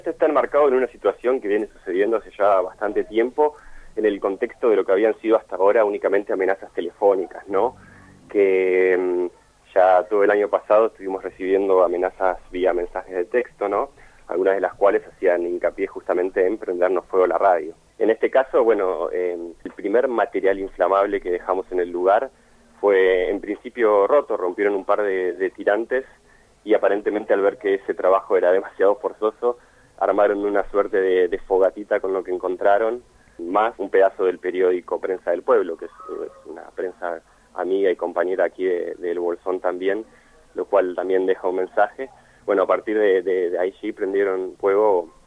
Este está enmarcado en una situación que viene sucediendo hace ya bastante tiempo en el contexto de lo que habían sido hasta ahora únicamente amenazas telefónicas, ¿no? Que ya todo el año pasado estuvimos recibiendo amenazas vía mensajes de texto, ¿no? Algunas de las cuales hacían hincapié justamente en prendernos fuego la radio. En este caso, bueno, el primer material inflamable que dejamos en el lugar fue en principio roto, rompieron un par de tirantes y aparentemente al ver que ese trabajo era demasiado forzoso, armaron una suerte de fogatita con lo que encontraron, más un pedazo del periódico Prensa del Pueblo, que es una prensa amiga y compañera aquí del Bolsón también, lo cual también deja un mensaje. Bueno, a partir de ahí sí prendieron fuego